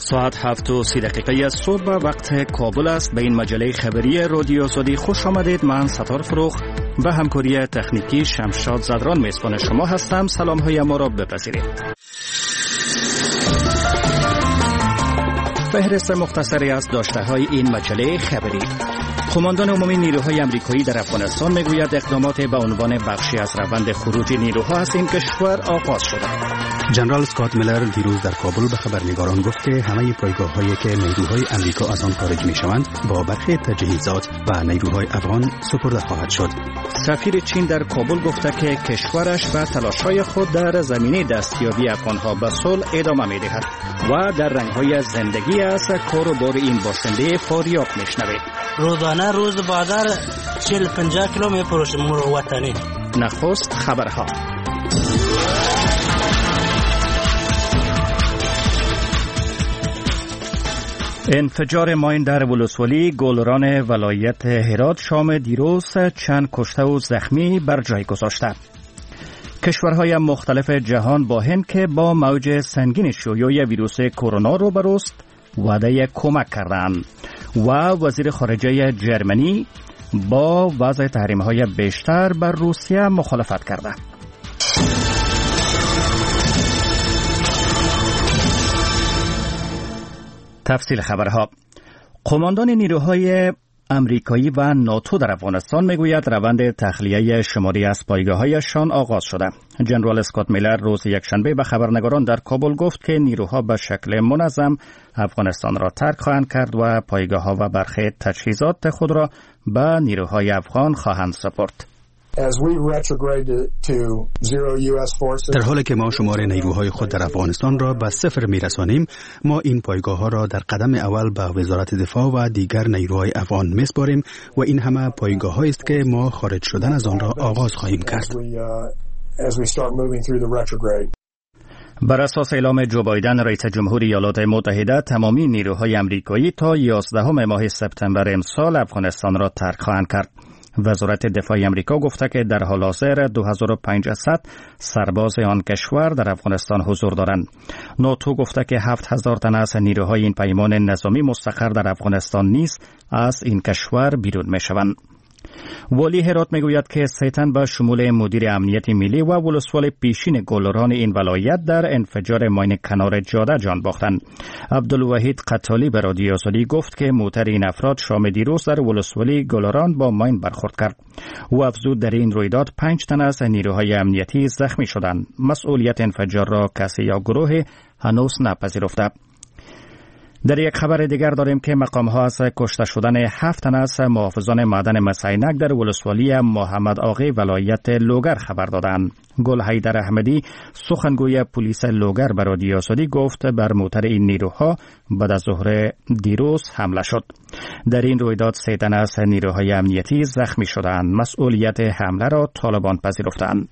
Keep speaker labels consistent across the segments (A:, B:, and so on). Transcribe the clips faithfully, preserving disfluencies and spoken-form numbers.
A: ساعت هفت و سی دقیقه صبح وقت کابل است. به این مجله خبری رادیو آزادی خوش آمدید. من ستار فروخ و همکاری تکنیکی شمشاد زدران میزبان شما هستم. سلام های ما را بپذیرید. فهرست مختصری از داشته های این مجله خبری. قماندان عمومی نیروهای آمریکایی در افغانستان میگوید اقدامات به عنوان بخشی از روند خروج نیروها از این کشور آغاز شده.
B: جنرال اسکات میلر دیروز در کابل به خبرنگاران گفت که همه پایگاه‌هایی که نیروهای آمریکا از آن خارج می‌شوند با برخی تجهیزات و نیروهای افغان سپرده خواهد شد.
A: سفیر چین در کابل گفته که کشورش به تلاش‌های خود در زمینه دستیابی افغان‌ها به صلح ادامه می‌دهد و در رنگ‌های زندگی از کار و بار این باشنده فاریاب می‌شنوید.
C: روزانه روز بادر چهل پنجاه کیلومتر پروش وطنی.
A: نخست خبرها. انفجار ماین در ولسوالی گلران ولایت هرات شام دیروز چند کشته و زخمی بر جای گذاشته. کشورهای مختلف جهان با هند که با موج سنگین شیوع ویروس کرونا روبروست وعده کمک کردند و وزیر خارجه جرمنی با وضع تحریم‌های بیشتر بر روسیه مخالفت کرده. تفصیل خبرها. قماندان نیروهای آمریکایی و ناتو در افغانستان میگوید روند تخلیه شماری از پایگاه‌هایشان آغاز شده. جنرال اسکات میلر روز یکشنبه به خبرنگاران در کابل گفت که نیروها به شکل منظم افغانستان را ترک خواهند کرد و پایگاه‌ها و برخی تجهیزات خود را به نیروهای افغان خواهند سپرد.
B: در حالی که ما شمار نیروهای خود در افغانستان را به صفر میرسانیم، ما این پایگاه ها را در قدم اول به وزارت دفاع و دیگر نیروهای افغان میسپاریم و این همه پایگاه هایی است که ما خارج شدن از آن را آغاز خواهیم کرد.
A: بر اساس اعلام جو بایدن رئیس جمهوری ایالات متحده، تمامی نیروهای آمریکایی تا یازدهم ماه سپتامبر امسال افغانستان را ترک خواهند کرد. وزارت دفاع آمریکا گفته که در حال حاضر دو هزار و پانصد سرباز آن کشور در افغانستان حضور دارند. ناتو گفته که هفت هزار تن از نیروهای این پیمان نظامی مستقر در افغانستان نیز از این کشور بیرون میشوند. والی هرات میگوید که سه تن به شمول مدیر امنیت ملی و ولسوال پیشین گلران این ولایت در انفجار ماین کنار جاده جان باختند. عبدالوحید قتالی به رادیو آزادی گفت که موتر این افراد شام دیروز در ولسوالی گلران با ماین برخورد کرد. او افزود در این رویداد پنج تن از نیروهای امنیتی زخمی شدند. مسئولیت انفجار را کسی یا گروه هنوز نپذیرفته. در یک خبر دیگر داریم که مقام‌ها از کشته شدن هفت تن از محافظان معدن مسینک در ولسوالی محمد آقی ولایت لوگر خبر دادند. گل حیدر احمدی سخنگوی پلیس لوگر به رادیو آزادی گفت بر موتر این نیروها بعد از ظهر دیروز حمله شد. در این رویداد سه تن از نیروهای امنیتی زخمی شدند. مسئولیت حمله را طالبان پذیرفتند.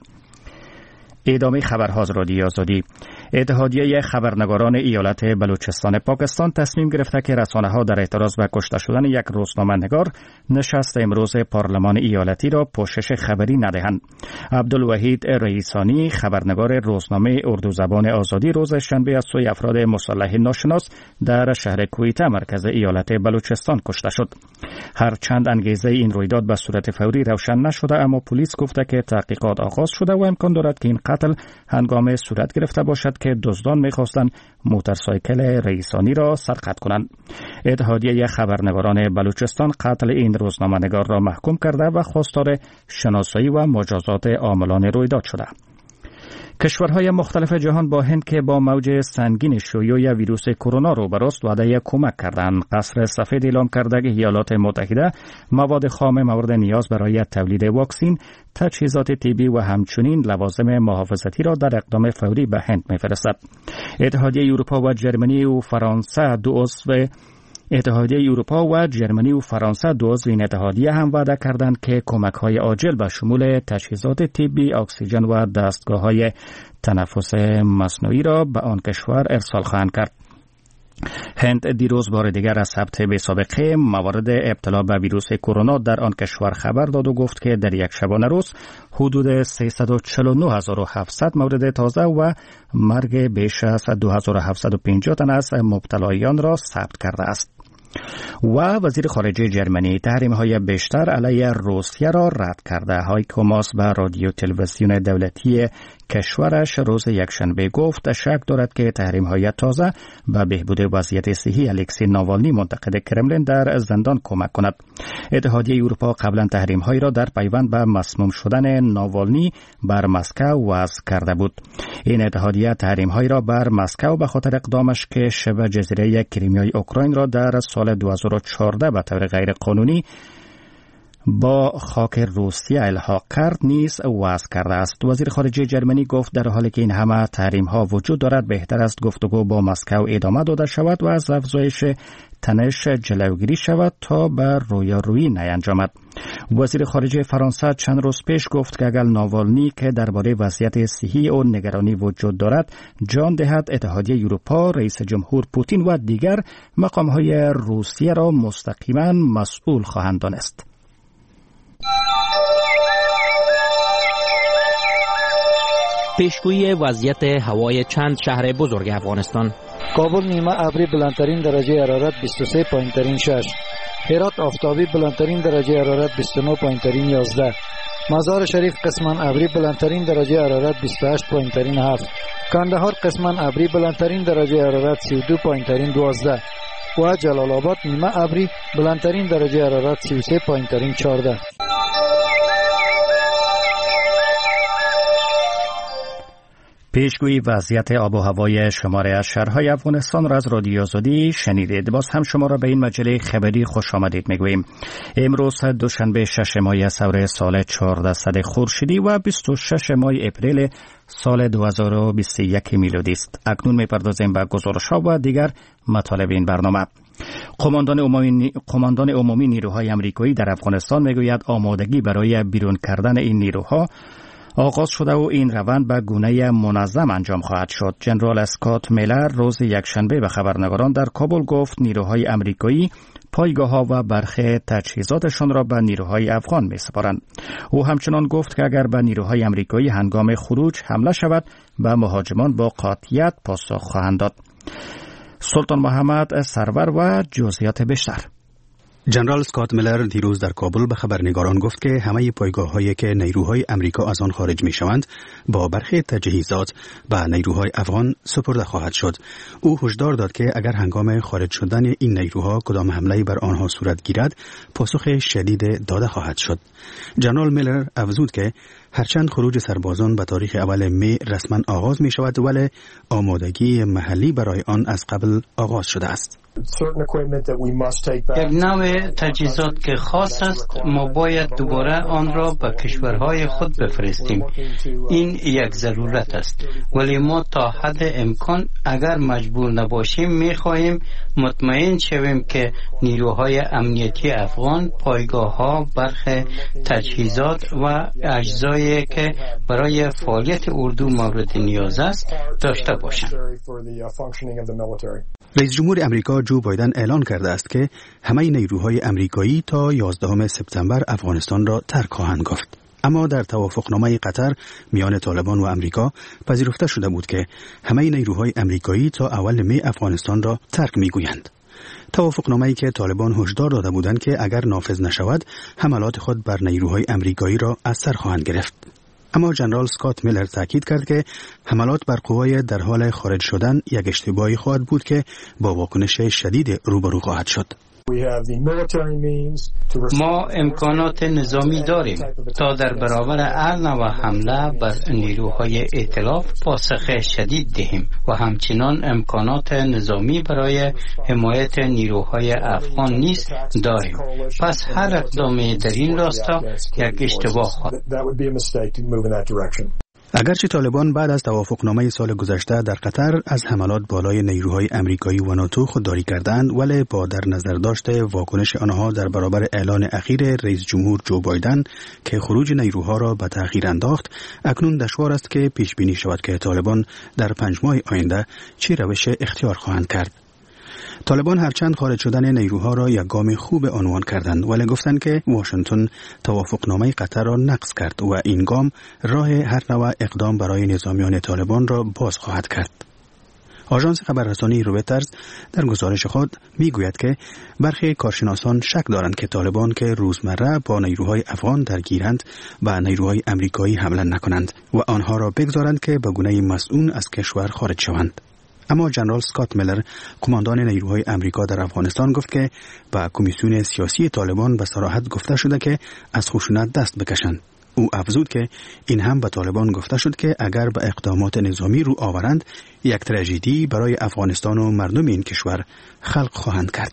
A: ادامه خبرها از رادیو آزادی. اتحادیه خبرنگاران ایالت بلوچستان پاکستان تصمیم گرفته که رسانه‌ها در اعتراض به کشته شدن یک روزنامه‌نگار نشست امروز پارلمان ایالتی را پوشش خبری ندهند. عبدالوحید رئیسانی خبرنگار روزنامه اردو زبان آزادی روز شنبه از سوی افراد مسلح ناشناس در شهر کویته مرکز ایالت بلوچستان کشته شد. هرچند انگیزه این رویداد به صورت فوری روشن نشده، اما پلیس گفته که تحقیقات آغاز شده و امکان دارد که این قتل هنگام صورت گرفته باشد که دزدان می‌خواستند موتورسایکل رئیسانی را سرقت کنند. اتحادیه خبرنگاران بلوچستان قتل این روزنامه‌نگار را محکوم کرده و خواستار شناسایی و مجازات عاملان رویداد شده. کشورهای مختلف جهان با هند که با موج سنگین شیوع ویروس کرونا روبروست وعده کمک کردند. قصر سفید اعلام کرده که ایالات متحده مواد خام مورد نیاز برای تولید واکسن، تجهیزات طبی و همچنین لوازم محافظتی را در اقدام فوری به هند می‌فرستد. اتحادیه اروپا و جرمنی و فرانسه دو عضو اتحادیه اروپا و جرمنی و فرانسه دو عضو این اتحادیه هم وعده کردند که کمک‌های عاجل به شمول تجهیزات طبی، اکسیژن و دستگاه‌های تنفس مصنوعی را به آن کشور ارسال خواهند کرد. هند دیروز بار دیگر از ثبت بی‌سابقه موارد ابتلا به ویروس کرونا در آن کشور خبر داد و گفت که در یک شبانه روز حدود سیصد و چهل و نه هزار و هفتصد مورد تازه و مرگ بیش از دو هزار و هفتصد و پنجاه تن از مبتلایان را ثبت کرده است. و وزیر خارجه جرمنی تحریم‌های بیشتر علیه روسیه را رد کرده. هایکو ماس به رادیو تلویزیون دولتی کشورش روز یکشنبه گفت شک دارد که تحریم‌های تازه به بهبود وضعیت صحی الکسی ناوالنی منتقد کرملین در زندان کمک کند. اتحادیه اروپا قبلا تحریم‌هایی را در پیوند به مسموم شدن ناوالنی بر مسکو وضع کرده بود. این اتحادیه تحریم‌هایی را بر مسکو به خاطر اقدامش که شبه جزیره کریمیای اوکراین را در سال دو هزار و چهارده به طور غیر قانونی با خاک روسیه الحاق کرد نیز وضع کرده است. وزیر خارجه جرمنی گفت در حالی که این همه تحریم ها وجود دارد بهتر است گفتگو با مسکو ادامه داده شود و از افزایش تنش جلوگیری شود تا به رویارویی نینجامد. وزیر خارجه فرانسه چند روز پیش گفت که اگر ناوالنی که درباره وضعیت صحی و نگرانی وجود دارد جان دهد اتحادیه اروپا، رئیس جمهور پوتین و دیگر مقام‌های روسیه را مستقیما مسئول خواهند دانست.
D: پیشگویی وضعیت هوای چند شهر بزرگ افغانستان.
E: کابل نیمه ابری بلندترین درجه حرارت بیست و سه پایین ترین شش. هرات آفتابی بلندترین درجه حرارت بیست و نه پایین ترین یازده. مزار شریف قسما ابری بلندترین درجه حرارت بیست و هشت پایین ترین هفت. کندهار قسما ابری بلندترین درجه حرارت سی و دو پایین ترین دوازده. و جلال آباد نیمه ابری بلندترین درجه حرارت سی و سه پایین ترین چهارده.
A: پیشگویی وضعیت آب و هوای شماره از شهرهای افغانستان را از رادیو آزادی شنیدید. باز هم شما را به این مجله خبری خوش آمدید میگوییم. امروز دوشنبه شش ماه سور سال چهاردهصد خورشیدی و بیست و شش ماه اپریل سال دو هزار و بیست و یک میلادی است. اکنون میپردازیم به گزارش‌ها و دیگر مطالب این برنامه. قماندان عمومی قماندان عمومی نیروهای آمریکایی در افغانستان میگوید آمادگی برای بیرون کردن این نیروها آغاز شده و این روند به گونه منظم انجام خواهد شد. جنرال اسکات میلر روز یکشنبه به خبرنگاران در کابل گفت نیروهای آمریکایی پایگاه‌ها و برخی تجهیزاتشان را به نیروهای افغان می‌سپارند. او همچنان گفت که اگر به نیروهای آمریکایی هنگام خروج حمله شود به مهاجمان با قاطعیت پاسخ خواهند داد. سلطان محمد سرور و جزئیات بیشتر.
B: جنرال اسکات میلر دیروز در کابل به خبرنگاران گفت که همه پایگاه‌هایی که نیروهای آمریکا از آن خارج می‌شوند با برخی تجهیزات به نیروهای افغان سپرده خواهد شد. او هشدار داد که اگر هنگام خارج شدن این نیروها کدام حمله بر آنها صورت گیرد پاسخ شدید داده خواهد شد. جنرال میلر افزود که هرچند خروج سربازان به تاریخ اول می رسما آغاز می شود ولی آمادگی محلی برای آن از قبل آغاز شده است.
F: یک نوع تجهیزات که خاص است ما باید دوباره آن را به کشورهای خود بفرستیم. این یک ضرورت است ولی ما تا حد امکان اگر مجبور نباشیم می خواهیم مطمئن شویم که نیروهای امنیتی افغان پایگاه‌ها، برخی تجهیزات و اجزایی که برای فعالیت اردو مورد نیاز است داشته باشند.
B: رئیس جمهور امریکا جو بایدن اعلان کرده است که همه نیروهای امریکایی تا یازدهم سپتامبر افغانستان را ترک خواهند گفت. اما در توافقنامه قطر میان طالبان و امریکا پذیرفته شده بود که همه نیروهای امریکایی تا اول می افغانستان را ترک میگویند. توافقنامه‌ای که طالبان هشدار داده بودند که اگر نافذ نشود حملات خود بر نیروهای امریکایی را از سر خواهند گرفت. اما جنرال اسکات میلر تاکید کرد که حملات بر قوای در حال خارج شدن یک اشتباهی خواهد بود که با واکنش شدید روبرو خواهد شد.
F: ما امکانات نظامی داریم تا در برابر هر نوع حمله بر نیروهای ائتلاف پاسخ شدید دهیم و همچنان امکانات نظامی برای حمایت نیروهای افغان نیز داریم. پس هر اقدامی در این راستا یک اشتباه خواهد.
B: اگرچه طالبان بعد از توافقنامه سال گذشته در قطر از حملات بالای نیروهای امریکایی و ناتو خودداری کردند ولی با در نظر داشته واکنش آنها در برابر اعلان اخیر رئیس جمهور جو بایدن که خروج نیروها را به تأخیر انداخت اکنون دشوار است که پیش بینی شود که طالبان در پنج ماه آینده چه روش اختیار خواهند کرد. طالبان هرچند خارج شدن نیروها را یک گام خوب عنوان کردند، ولی گفتند که واشنگتن توافقنامه قطر را نقض کرد و این گام راه هر نوع اقدام برای نظامیان طالبان را باز خواهد کرد. آژانس خبررسانی رویترز در گزارش خود میگوید که برخی کارشناسان شک دارند که طالبان که روزمره با نیروهای افغان درگیرند به نیروهای امریکایی حمله نکنند و آنها را بگذارند که به گونه مسئول از کشور خارج شوند. اما جنرال اسکات میلر، کماندان نیروهای امریکا در افغانستان، گفت که به کمیسیون سیاسی طالبان به صراحت گفته شده که از خشونت دست بکشند. او افزود که این هم به طالبان گفته شد که اگر به اقدامات نظامی رو آورند، یک تراژدی برای افغانستان و مردم این کشور خلق خواهند کرد.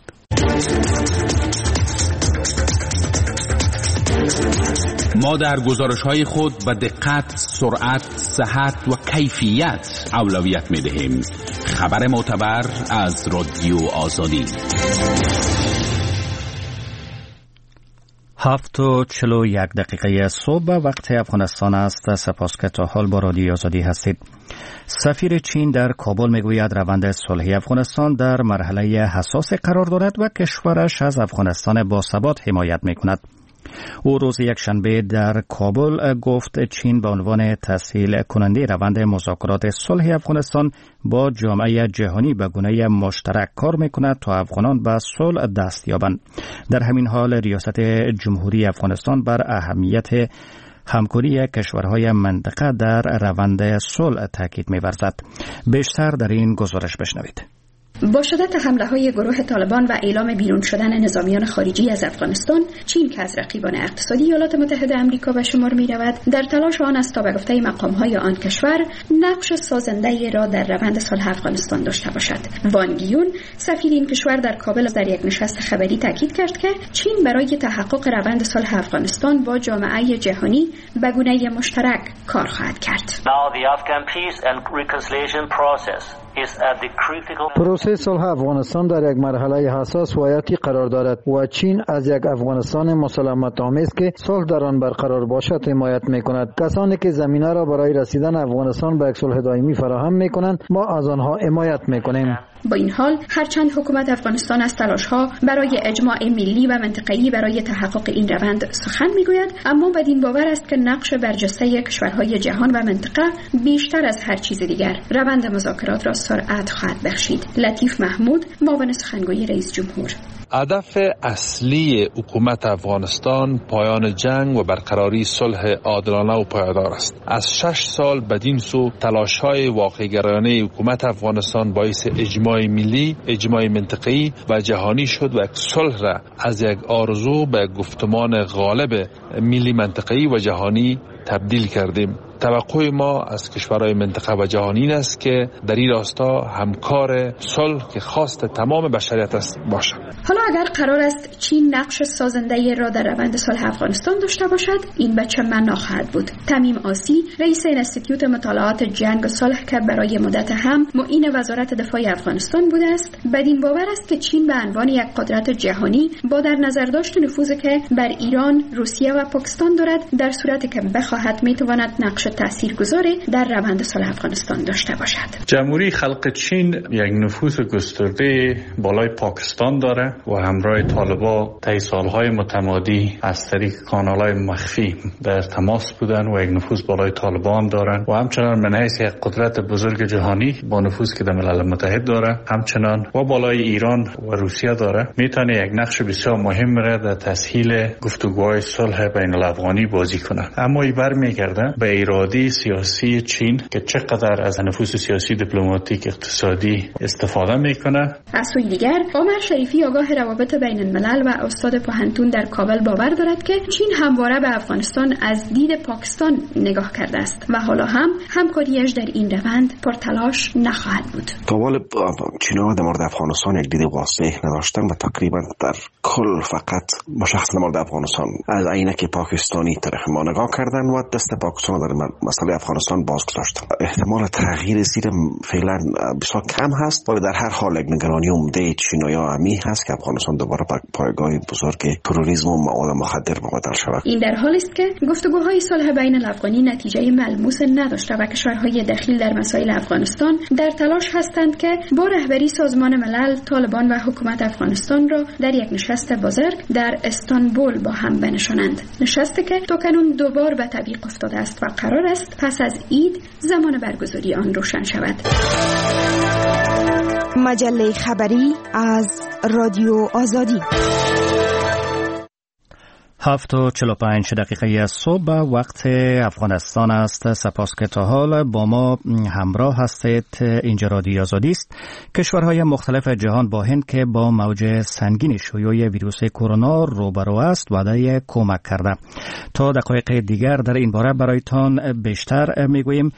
G: ما در گزارش‌های خود به دقت، سرعت، صحت و کیفیت اولویت می‌دهیم. خبر معتبر از رادیو آزادی.
A: هفت و چل و یک دقیقه صبح وقت افغانستان است. سپاس که تا حال با رادیو آزادی هستید. سفیر چین در کابل میگوید روند صلحی افغانستان در مرحله حساس قرار دارد و کشورش از افغانستان با ثبات حمایت میکند. او روز یکشنبه در کابل گفت چین به عنوان تسهیل کننده روند مذاکرات صلح افغانستان با جامعه جهانی به گونه مشترک کار میکند تا افغانان به صلح دست یابند. در همین حال ریاست جمهوری افغانستان بر اهمیت همکاری کشورهای منطقه در روند صلح تاکید می‌ورزد. بیشتر در این گزارش بشنوید.
H: با شدت حمله های گروه طالبان و اعلام بیرون شدن نظامیان خارجی از افغانستان، چین که از رقیبان اقتصادی ایالات متحده آمریکا به شمار می رود، در تلاش آن است تا به گفته مقام های آن کشور نقش سازنده را در روند صلح افغانستان داشته باشد. وان گیون، سفیر این کشور در کابل، در یک نشست خبری تاکید کرد که چین برای تحقق روند صلح افغانستان با جامعه جهانی به گونه مشترک کار خواهد کرد.
E: پروسه صلح افغانستان در یک مرحله حساس و حیاتی قرار دارد و چین از یک افغانستان مسالمت آمیز که صلح در آن برقرار باشد حمایت می‌کند. کسانی که زمینه را برای رسیدن افغانستان به یک صلح دائمی فراهم می‌کنند، ما از آنها حمایت می‌کنیم.
H: با این حال، هرچند حکومت افغانستان از تلاش‌ها برای اجماع ملی و منطقه‌ای برای تحقق این روند سخن می‌گوید، اما بدین باور است که نقش برجسته کشورهای جهان و منطقه بیشتر از هر چیز دیگر روند مذاکرات را سرعت خواهد بخشید. لطیف محمود، معاون سخنگوی رئیس جمهور:
I: هدف اصلی حکومت افغانستان پایان جنگ و برقراری صلح عادلانه و پایدار است. از شش سال بدین سو تلاش‌های واقع‌گرایانه حکومت افغانستان باعث اجماع ملی، اجماع منطقه‌ای و جهانی شد و صلح را از یک آرزو به گفتمان غالب ملی، منطقه‌ای و جهانی تبدیل کردیم. توقع ما از کشورهای منطقه و جهانی است که در این راستا همکار صلح که خواست تمام بشریت است باشد.
H: حالا اگر قرار است چین نقش سازنده را در روند صلح افغانستان داشته باشد، این به چه معنا خواهد بود؟ تمیم آسی، رئیس انستیتوت مطالعات جنگ و صلح که برای مدت هم معین وزارت دفاع افغانستان بوده است، بدین باور است که چین به عنوان یک قدرت جهانی با در نظر داشت نفوذی که بر ایران، روسیه و پاکستان دارد، در صورتی که بخواهد میتواند نقش تاثیرگذاری در روند صلح افغانستان داشته باشد.
J: جمهوری خلق چین یک نفوذ گسترده بالای پاکستان داره و همراه طالبان طی سالهای متمادی از طریق کانالهای مخفی در تماس بودن و یک نفوذ بالای طالبان دارن و همچنان من حیث یک قدرت بزرگ جهانی با نفوذ که در ملل متحد داره، همچنان و بالای ایران و روسیه داره، میتونه یک نقش بسیار مهم را در تسهیل گفتگوهای صلح بین الافغانی بازی کنه. اما این برمیگرده به اراده سیاسی چین که چقدر از نفوذ سیاسی، دیپلماتیک، اقتصادی استفاده میکنه.
H: از سوی دیگر، عمر شریفی، آگاه روابط بین الملل و استاد پوهنتون در کابل، باور دارد که چین همواره به افغانستان از دید پاکستان نگاه کرده است و حالا هم همکاریش در این روند پرتلاش نخواهد بود.
K: تا حال چین‌ها در مورد افغانستان یک دید واضح نداشتن و تقریبا در کل فقط مشخص در مورد افغانستان از عینک پاکستانی طرف ما نگاه کردن و دست پاکستان در مسئله افغانستان باز گذاشت. احتمال تغییر زیر فعلا بسیار کم هست، ولی در هر حال یک نگرانی عمده چین‌ها همی هست که افغانستان دوباره پایگاه بزرگ تروریسم و مواد مخدر بدل شود.
H: این در حالی است که گفتگوهای صلح بین الافغانی نتیجه ملموس نداشته و کشورهای دخیل در مسائل افغانستان در تلاش هستند که با رهبری سازمان ملل، طالبان و حکومت افغانستان را در یک نشست بزرگ در استانبول با هم بنشانند. نشستی که تاکنون دوبار به تعویق افتاده است و قرار است پس از عید زمان برگزاری آن روشن شود.
L: مجله خبری از رادیو آزادی.
A: هفت و چهل و پنج دقیقه صبح وقت افغانستان است. سپاس که تا حال با ما همراه هستید. اینجا رادیو آزادی است. کشورهای مختلف جهان با هند که با موج سنگین شیوع ویروس کرونا روبرو است وعده کمک کرده. تا دقایق دیگر در این باره برایتان بیشتر میگوییم.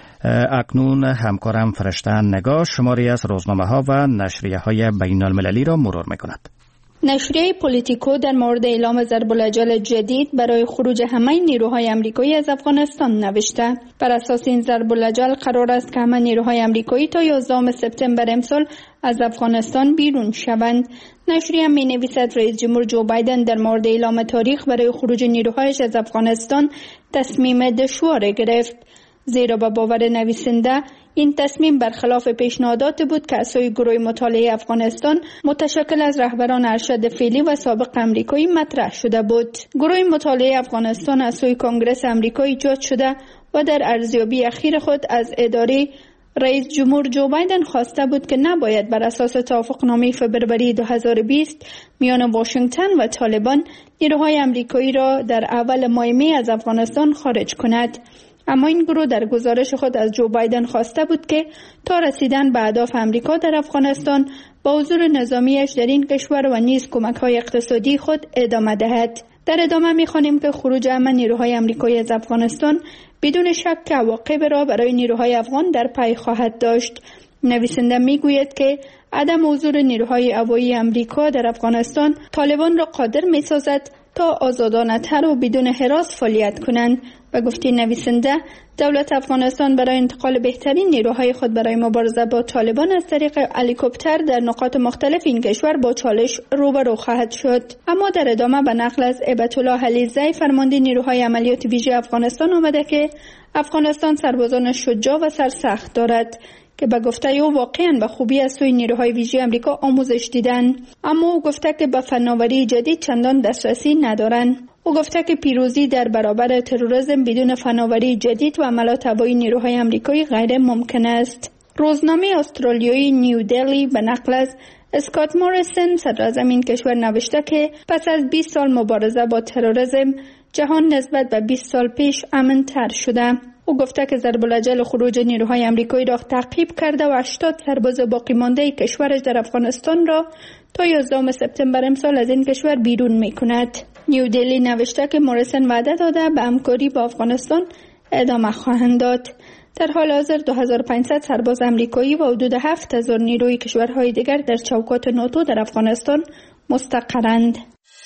A: اکنون همکارم فرشته نگاه شماری از روزنامه ها و نشریه های بین المللی را مرور میکند.
M: نشریه پولیتیکو در مورد اعلام ضرب الاجل جدید برای خروج همه نیروهای آمریکایی از افغانستان نوشته. بر اساس این ضرب الاجل قرار است که همه نیروهای آمریکایی تا یازدهم سپتامبر امسال از افغانستان بیرون شوند. نشریه می نویسد رئیس جمهور جو بایدن در مورد اعلام تاریخ برای خروج نیروهایش از افغانستان تصمیم دشوار گرفت. زیرا به باور نویسنده این تصمیم برخلاف پیشنهادات بود که از سوی گروه مطالعه افغانستان متشکل از رهبران ارشد فعلی و سابق آمریکایی مطرح شده بود. گروه مطالعه افغانستان از سوی کنگره آمریکا ایجاد شده و در ارزیابی اخیر خود از اداره رئیس جمهور جو بایدن خواسته بود که نباید بر اساس توافقنامه فبروری دو هزار و بیست میان واشنگتن و طالبان نیروهای آمریکایی را در اول ماه می از افغانستان خارج کند. اما این گروه در گزارش خود از جو بایدن خواسته بود که تا رسیدن به اهداف آمریکا در افغانستان با حضور نظامیش در این کشور و نیز کمک‌های اقتصادی خود ادامه دهد. در ادامه می‌خوانیم که خروج همه نیروهای آمریکایی از افغانستان بدون شک عواقب را برای نیروهای افغان در پی خواهد داشت. نویسنده میگوید که عدم حضور نیروهای هوایی آمریکا در افغانستان طالبان را قادر می‌سازد تا آزادانه‌تر و بدون هراس فعالیت کنند و گفته نویسنده دولت افغانستان برای انتقال بهترین نیروهای خود برای مبارزه با طالبان از طریق هلیکوپتر در نقاط مختلف این کشور با چالش روبرو خواهد شد. اما در ادامه به نقل از هیبت الله علیزی فرمانده نیروهای عملیات ویژه افغانستان آمده که افغانستان سربازان شجاع و سرسخت دارد که به گفته او واقعا به خوبی از سوی نیروهای ویژه آمریکا آموزش دیدن، اما او گفته که به فناوری جدید چندان دسترسی ندارند. او گفته که پیروزی در برابر تروریسم بدون فناوری جدید و عملات هوایی نیروهای آمریکایی غیر ممکن است. روزنامه استرالیایی نیو دلی به نقل از اسکات موریسون صدراعظم این کشور نوشته که پس از بیست سال مبارزه با تروریسم جهان نسبت به بیست سال پیش امن‌تر شده. او گفته که ضرب الاجل خروج نیروهای آمریکایی را تعقیب کرده و هشتاد سرباز باقی مانده کشورش در افغانستان را تا یازدهم سپتامبر امسال از این کشور بیرون می‌کند. نیو دلی نوشته که موریسون وعده داده به همکاری با افغانستان ادامه خواهند داد. در حال حاضر دو هزار و پانصد سرباز آمریکایی و حدود هفت هزار نیروی کشورهای دیگر در چوکات ناتو در افغانستان مستقرند.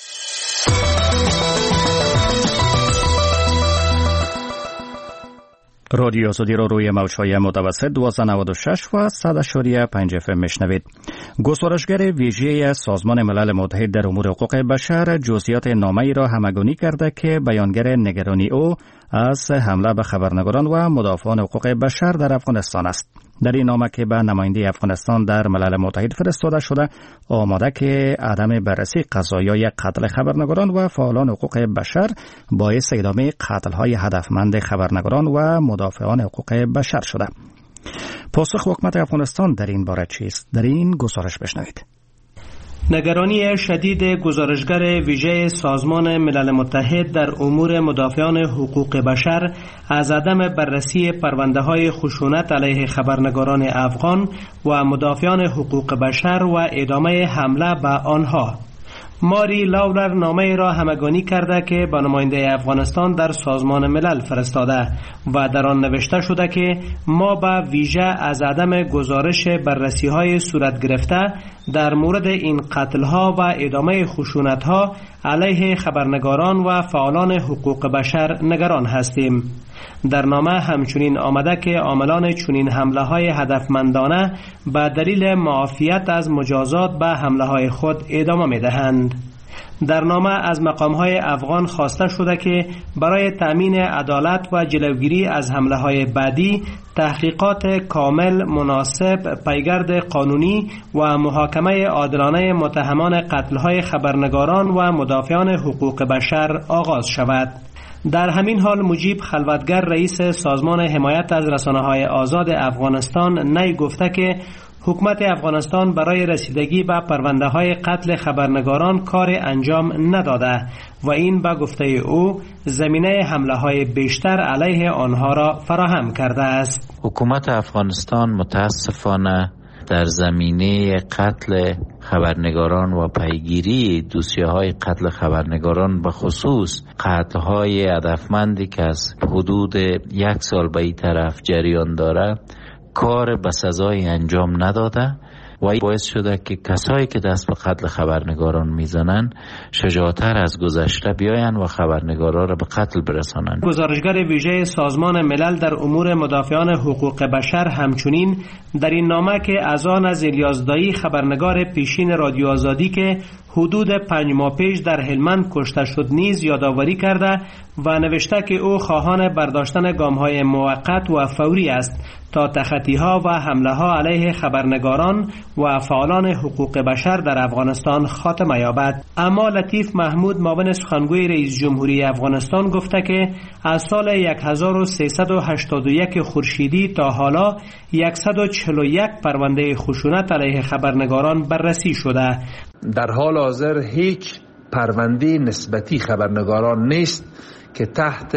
A: رادیو آزادی را روی موج‌های متوسط دویست و نود و شش و صد و پنج اف ام میشنوید. گزارشگر ویژه سازمان ملل متحد در امور حقوق بشر جزئیات نامه‌ای را همگانی کرده که بیانگر نگرانی او از حمله به خبرنگاران و مدافعان حقوق بشر در افغانستان است. در این نامه که به نماینده افغانستان در ملل متحد فرستاده شده آماده که عدم بررسی قضایای قتل خبرنگاران و فعالان حقوق بشر باعث ادامه قتل‌های هدفمند خبرنگاران و مدافعان حقوق بشر شده. پاسخ حکومت افغانستان در این باره چیست؟ در این گزارش بشنوید.
N: نگرانی شدید گزارشگر ویژه سازمان ملل متحد در امور مدافعان حقوق بشر از عدم بررسی پرونده‌های خشونت علیه خبرنگاران افغان و مدافعان حقوق بشر و ادامه حمله به آنها. ماری لاولر نامه را همگانی کرده که به نماینده افغانستان در سازمان ملل فرستاده و در آن نوشته شده که ما به ویژه از عدم گزارش بررسی های صورت گرفته در مورد این قتل ها و ادامه خشونت ها علیه خبرنگاران و فعالان حقوق بشر نگران هستیم. در نامه همچنین آمده که عاملان چنین حمله های هدفمندانه به دلیل معافیت از مجازات به حمله های خود ادامه می دهند. در نامه از مقام‌های افغان خواسته شده که برای تأمین عدالت و جلوگیری از حمله‌های بعدی تحقیقات کامل، مناسب، پیگرد قانونی و محاکمه عادلانه متهمان قتل‌های خبرنگاران و مدافعان حقوق بشر آغاز شود. در همین حال مجیب خلوتگر رئیس سازمان حمایت از رسانه‌های آزاد افغانستان نی گفته که حکومت افغانستان برای رسیدگی به پرونده‌های قتل خبرنگاران کار انجام نداده و این به گفته او زمینه حمله‌های بیشتر علیه آنها را فراهم کرده است.
O: حکومت افغانستان متاسفانه در زمینه قتل خبرنگاران و پیگیری دوسیه‌های قتل خبرنگاران به خصوص قتل‌های هدفمندی که از حدود یک سال به این طرف جریان داره کار به سزای انجام نداده و این باعث شده که کسایی که دست به قتل خبرنگاران میزنن شجاعتر از گذشته بیاین و خبرنگارا را به قتل برسانند.
N: گزارشگر ویژه سازمان ملل در امور مدافعان حقوق بشر همچنین در این نامه که از آن از الیاس دایی خبرنگار پیشین رادیو آزادی که حدود پنج ماه پیش در هلمند کشته شد نیز یادآوری کرده و نوشته که او خواهان برداشتن گام‌های موقت و فوری است تا تخطی‌ها و حمله‌ها علیه خبرنگاران و فعالان حقوق بشر در افغانستان خاتمه یابد. اما لطیف محمود معاون سخنگوی رئیس جمهوری افغانستان گفته که از سال هزار و سیصد و هشتاد و یک خورشیدی تا حالا صد و چهل و یک پرونده خشونت علیه خبرنگاران بررسی شده.
I: در حال حاضر هیچ پرونده نسبتی خبرنگاران نیست که تحت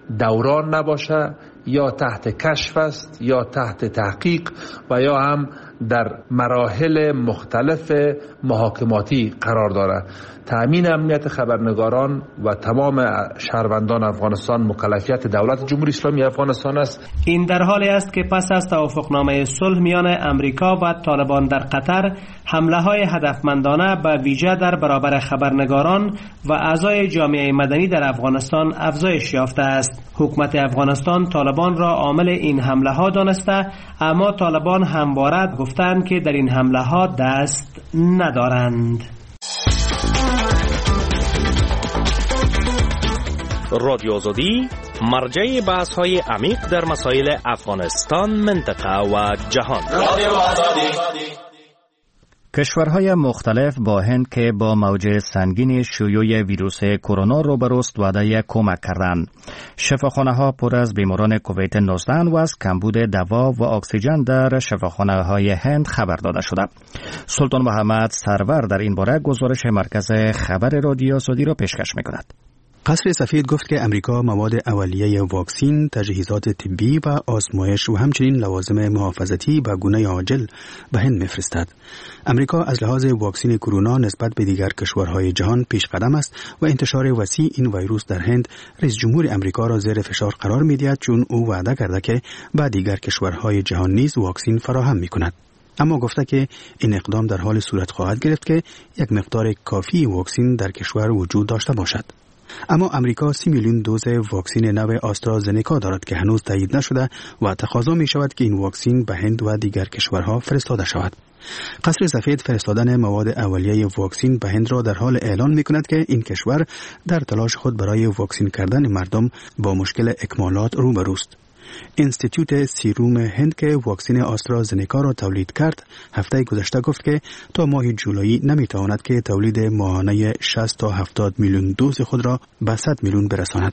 I: دوران نباشه یا تحت کشف است یا تحت تحقیق و یا هم در مراحل مختلف محاکماتی قرار داره. تأمین امنیت خبرنگاران و تمام شهروندان افغانستان مکلفیت دولت جمهوری اسلامی افغانستان است.
N: این در حالی است که پس از توافقنامه صلح میان امریکا و طالبان در قطر حمله‌های هدفمندانه به ویژه در برابر خبرنگاران و اعضای جامعه مدنی در افغانستان افزایش یافته است. حکومت افغانستان طالبان را عامل این حمله‌ها دانسته، اما طالبان همواره گفتند که در این حمله‌ها دست ندارند.
P: رادیو آزادی مرجع بحث‌های عمیق در مسائل افغانستان، منطقه و جهان. رادیو آزادی.
A: کشورهای مختلف با هند که با موج سنگین شیوع ویروس کرونا روبروست وعده کمک کردند. شفاخانه‌ها پر از بیماران کووید نوزده و از کمبود دوا و اکسیژن در شفاخانه‌های هند خبر داده شده. سلطان محمد سرور در این باره گزارش مرکز خبر رادیو آزادی را پیشکش می‌کند.
B: قصر سفید گفت که امریکا مواد اولیه واکسین، تجهیزات طبی و آزمایش و همچنین لوازم محافظتی به گونه عاجل به هند می‌فرستد. امریکا از لحاظ واکسین کرونا نسبت به دیگر کشورهای جهان پیش قدم است و انتشار وسیع این ویروس در هند رئیس جمهور امریکا را زیر فشار قرار می‌دهد، چون او وعده کرده که به دیگر کشورهای جهان نیز واکسین فراهم می‌کند. اما گفته که این اقدام در حال صورت خواهد گرفت که یک مقدار کافی واکسین در کشور وجود داشته باشد. اما امریکا سی میلیون دوز واکسین نو آسترازنکا دارد که هنوز تایید نشده و تقاضا می شود که این واکسین به هند و دیگر کشورها فرستاده شود. قصر سفید فرستادن مواد اولیه واکسین به هند را در حال اعلان می کند که این کشور در تلاش خود برای واکسین کردن مردم با مشکل اکمالات روبروست. انستیتوت سیروم هند که واکسن آسترازنکا را تولید کرد هفته گذشته گفت که تا ماه جولای نمیتواند که تولید ماهانه شصت تا هفتاد میلیون دوز خود را به صد میلیون برساند.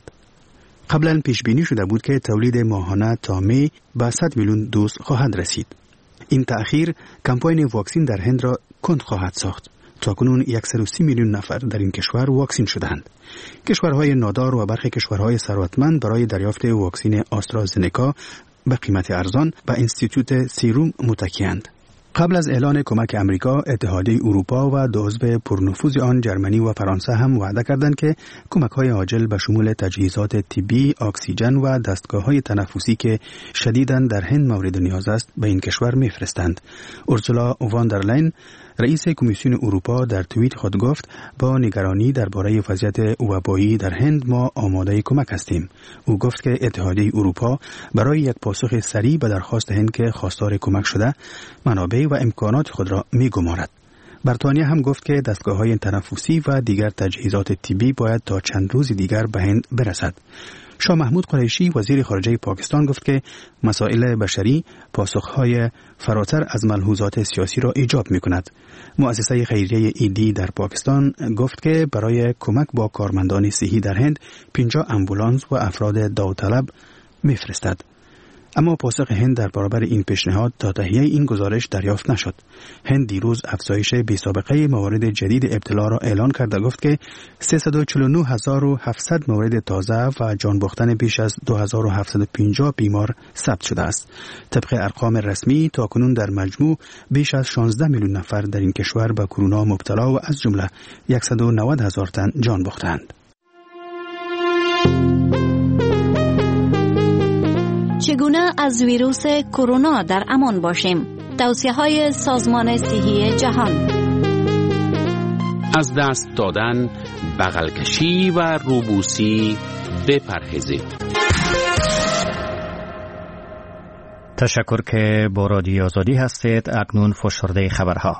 B: قبلا پیش بینی شده بود که تولید ماهانه تا می به صد میلیون دوز خواهد رسید. این تأخیر کمپاین واکسین در هند را کند خواهد ساخت. تاکنون صد و سی میلیون نفر در این کشور واکسین شدند. کشورهای نادار و برخی کشورهای ثروتمند برای دریافت واکسین آسترازنکا به قیمت ارزان به انستیتوت سیروم متکی‌اند. قبل از اعلان کمک امریکا، اتحادیه اروپا و دو عضو پرنفوذ آن جرمنی و فرانسه هم وعده کردند که کمک‌های عاجل به شمول تجهیزات طبی، اکسیژن و دستگاه‌های تنفسی که شدیداً در هند مورد نیاز است به این کشور می‌فرستند. اورسولا واندرلاین رئیس کمیسیون اروپا در توییت خود گفت با نگرانی درباره وضعیت وبایی در هند ما آماده کمک هستیم. او گفت که اتحادیه اروپا برای یک پاسخ سریع به درخواست هند که خواستار کمک شده منابع و امکانات خود را می‌گمارد. بریتانیا هم گفت که دستگاه‌های تنفسی و دیگر تجهیزات طبی باید تا چند روز دیگر به هند برسد. شاه محمود قریشی وزیر خارجه پاکستان گفت که مسائل بشری پاسخهای فراتر از ملحوظات سیاسی را ایجاب می‌کند. مؤسسه خیریه ایدی در پاکستان گفت که برای کمک با کارمندان صحی در هند پنجاه امبولانس و افراد داوطلب می‌فرستد. اما پاسخ هند در برابر این پیشنهاد تا تهیه این گزارش دریافت نشد. هند دیروز افزایش بی‌سابقه موارد جدید ابتلا را اعلان کرد و گفت که سیصد و چهل و نه هزار و هفتصد مورد تازه و جان باختن بیش از دو هزار و هفتصد و پنجاه بیمار ثبت شده است. طبق ارقام رسمی تاکنون در مجموع بیش از شانزده میلیون نفر در این کشور به کرونا مبتلا و از جمله صد و نود هزار تن جان باختند.
Q: چگونه از ویروس کرونا در امان باشیم؟ توصیه‌های سازمان صحی جهان.
G: از دست دادن، بغل کشی و روبوسی بپرهیزید.
A: تشکر که با رادیو آزادی هستید. اکنون فشرده خبرها.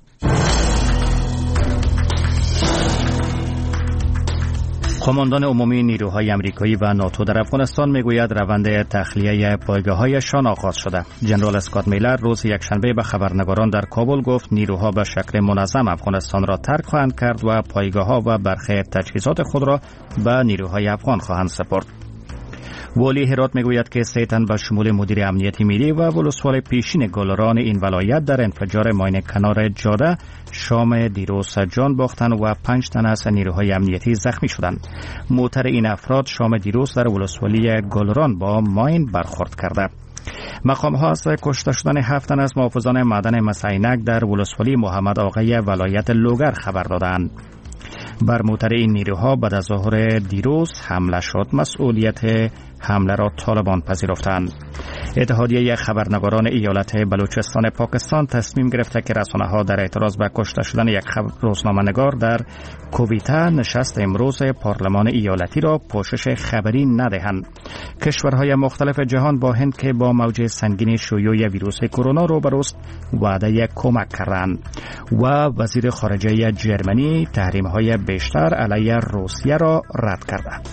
A: قماندان عمومی نیروهای آمریکایی و ناتو در افغانستان میگوید روند تخلیه پایگاه‌هایشان آغاز شده. جنرال اسکات میلر روز یکشنبه به خبرنگاران در کابل گفت نیروها به شکل منظم افغانستان را ترک خواهند کرد و پایگاه‌ها و برخی تجهیزات خود را به نیروهای افغان خواهند سپرد. والی هرات میگوید که سه تن به شمول مدیر امنیتی ملی و ولسوال پیشین گلران این ولایت در انفجار ماین کنار جاده شام دیروز جان باختند و پنج تن از نیروهای امنیتی زخمی شدند. موتر این افراد شام دیروز در ولسوالی گلران با ماین برخورد کرده. مقام ها از کشته شدن هفت تن از محافظان معدن مسینک در ولسوالی محمد آقای ولایت لوگر خبر دادند. بر موتر این نیروها بعد از ظهر دیروز حمله شد. مسئولیت حمله را طالبان پذیرفتند. اتحادیه خبرنگاران ایالت بلوچستان پاکستان تصمیم گرفته که رسانه‌ها در اعتراض به کشته شدن یک روزنامه‌نگار در کویتا نشست امروز پارلمان ایالتی را پوشش خبری ندهند. کشورهای مختلف جهان با هند که با موج سنگین شیوع ویروس کرونا روبروست وعده کمک کردند و وزیر خارجه جرمنی تحریم‌های بیشتر علیه روسیه را رد کرد.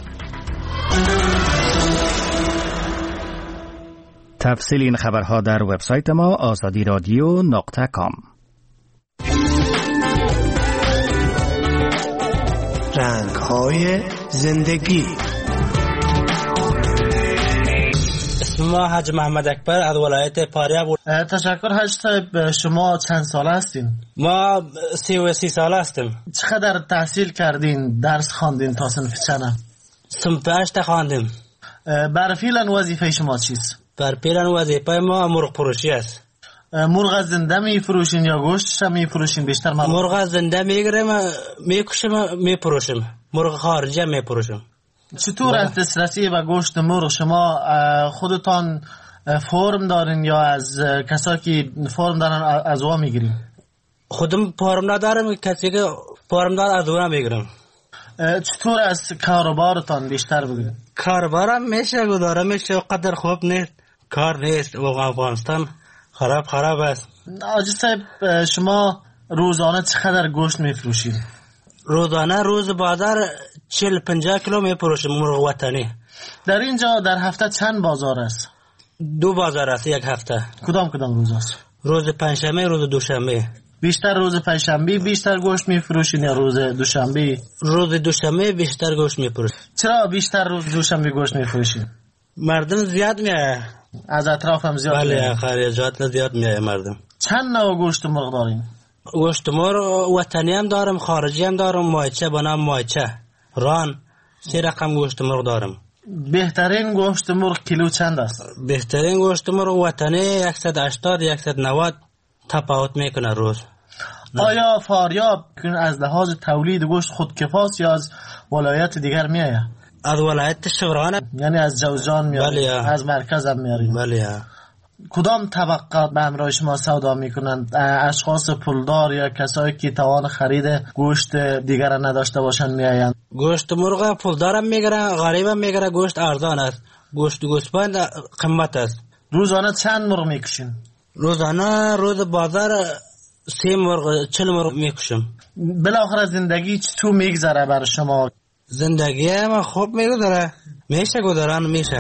A: تفصیل این خبرها در وبسایت ما آزادی رادیو نقطه کام.
R: رنگ‌های زندگی.
C: اسم ما حاج محمد اکبر از ولایت فاریاب بود.
S: تشکر حاج صاحب. شما چند ساله هستین؟
C: ما سی و سی ساله هستیم.
S: چقدر تحصیل کردین؟ درس خواندین تا صنف چند؟
C: صنف هشت خواندیم.
S: بر فعلا وظیفه شما چیست؟
C: بر فعلا وظیفه ما مرغ فروشی است.
S: مرغ زنده می فروشین یا گوشتش می فروشین؟ بیشتر مرغ
C: مرغ زنده میگیریم میکشیم میفروشیم. مرغ خارجی میفروشیم.
S: چطور از دسترسی به گوشت مرغ شما خودتان فرم دارین یا از کسایی که فرم دارن از اون میگیرین؟
C: خودم فرم ندارم، کسی که فرم داره از اون میگیرم.
S: چطور از کاروبارتان بیشتر بگید؟
C: کاروبارم میشه گذاره میشه، قدر خوب نیست، کار نیست و افغانستان خراب خراب است.
S: آجی صاحب شما روزانه چقدر گوشت میفروشید؟
C: روزانه روز بازار چهل پنجاه کیلو میفروشیم مرغ وطنی.
S: در اینجا در هفته چند بازار است؟
C: دو بازار است یک هفته.
S: کدام کدام روز است؟
C: روز پنجشنبه روز دوشنبه.
S: بیشتر روز پنجشنبه بیشتر گوشت میفروشین یا روز دوشنبه؟
C: روز دوشنبه بیشتر گوشت میفروشیم.
S: چرا بیشتر روز دوشنبه گوشت میفروشین؟
C: مردم زیاد میاد.
S: از اطراف هم زیاد میاد.
C: بله خارجات زیاد میاد مردم.
S: چند نوع گوشت مرغ دارین؟
C: گوشت مرغ وطنی هم دارم، خارجی هم دارم، مایچه بنام مایچه، ران، سه رقم گوشت مرغ دارم.
S: بهترین گوشت مرغ کیلو چند است؟
C: بهترین گوشت مرغ وطنی صد و هشتاد صد و نود تفاوت میکنه روز.
S: آیا فاریاب از لحاظ تولید گوشت خودکفاست یا از ولایت دیگر میآید؟
C: از ولایت شوران،
S: یعنی از جوزجان میارین؟
C: بله.
S: از مرکز هم میارین؟
C: بله.
S: کدام طبقات به همراه شما سودا میکنند؟ اشخاص پولدار یا کسایی که توان خرید گوشت دیگر نداشته باشند میآیند؟
C: گوشت مرغ پولدار هم میگیرن، غریب هم میگیرن. گوشت ارزان است، گوشت گوسفند قیمت است.
S: روزانه چند مرغ میکشین؟
C: روزانه روز بازار سی مرغ چل مرغ میکشم.
S: بالاخره زندگی چطور میگذره برای شما؟
C: زندگی ما خوب میگذره، میشه گذران میشه.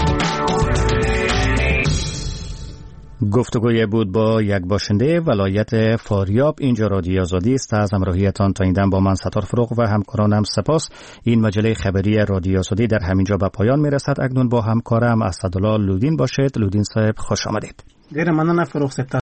A: گفتگوی بود با یک باشنده ولایت فاریاب. اینجا رادیو آزادی است. از همراهیتان تا این دم با من ستار فروغ و همکارانم سپاس. این مجله خبری رادیو آزادی در همینجا به پایان میرسد. اکنون با همکارم اسدالله لودین باشید. لودین صاحب خوش آمدید.
N: دیر ممنون فروغ صاحب.